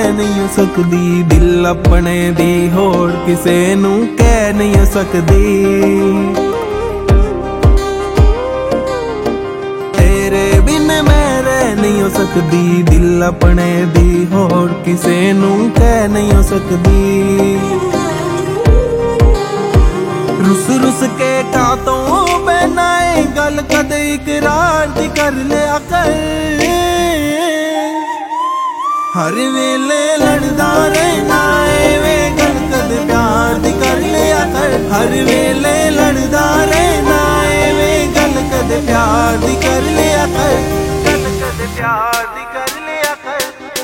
नहीं सकदी, दिल अपने दी होड़ किसे नू कह नहीं सकदी। तेरे बिन मैं रह नहीं सकदी, दिल अपने दी होड़ किसे नू कह नहीं सकदी। रुस रुस के कातों बनाए गल कदे इकरार दी कर लिया कर। हर वेले लड़दा रहना वे गल कदे प्यार दी कर लिया कर। हर वेले लड़दा रहना वे गल कदे प्यार दी कर लिया कर। गल कदे प्यार दी कर लिया कर।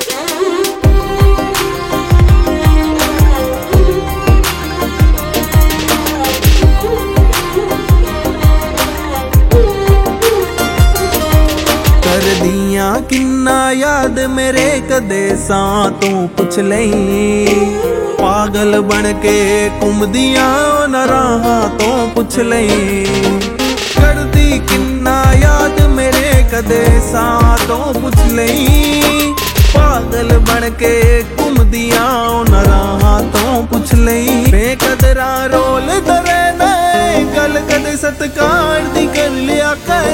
करदियां किन्ना याद मेरे कदे सां तू पुछ लई। पागल बन के घुमदियां न राहां तो पुछ लई। करदी किन्ना याद मेरे कदे सां तो पुछ लई। पागल बन के घुमदियां न राहां तो पुछ लई। बेकदरा रोल दरे न गल कदे सत्कार दी कर लिया कर।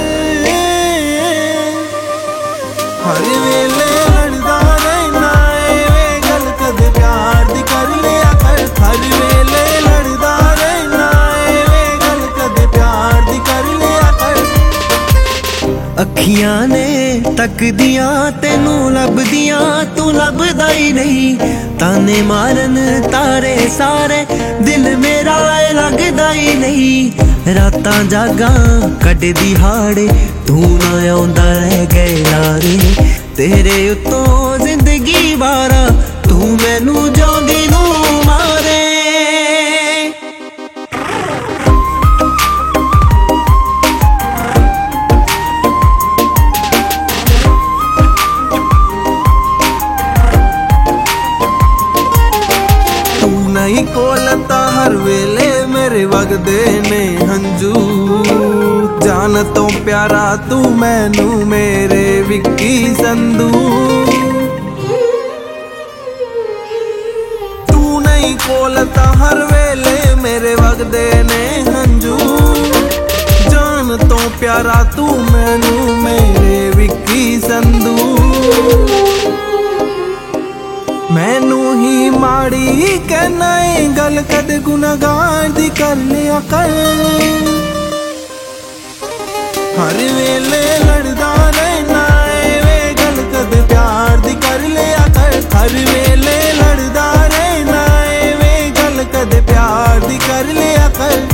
हर वेले लड़दा रहना वे गल कदे प्यार दी कर लिया कर। हर वेले लड़दा रहना वे गल कदे प्यार दी कर लिया कर। अखियां ने तकदियां तेनू लभदियां तू लभदा ही नहीं। ताने मारन तारे सारे दिल मेरा लगदा ही नहीं। रातां जागां कटदी हाड़े तू ना आउंदा रह गए लारे। तेरे उत्तों जिंदगी बारा तू मैनू जांदी नू मारे। तू नहीं कोलता हर वेले मेरे वगदे ने हंजू। जान तो प्यारा तू मैनू मेरे विक्की संधू। तू नहीं कोलता हर वेले मेरे वगदे ने हंजू। जान तो प्यारा तू मैनू मेरे विक्की संधू। मैनू ही माड़ी कहना है गल कदे गुनाहगार दी कर लिया कर। हर वेले लड़दा रहना वे गल कदे प्यार दी कर लिया कर। हर वेले लड़दा रहना वे गल कदे प्यार दी कर लिया कर।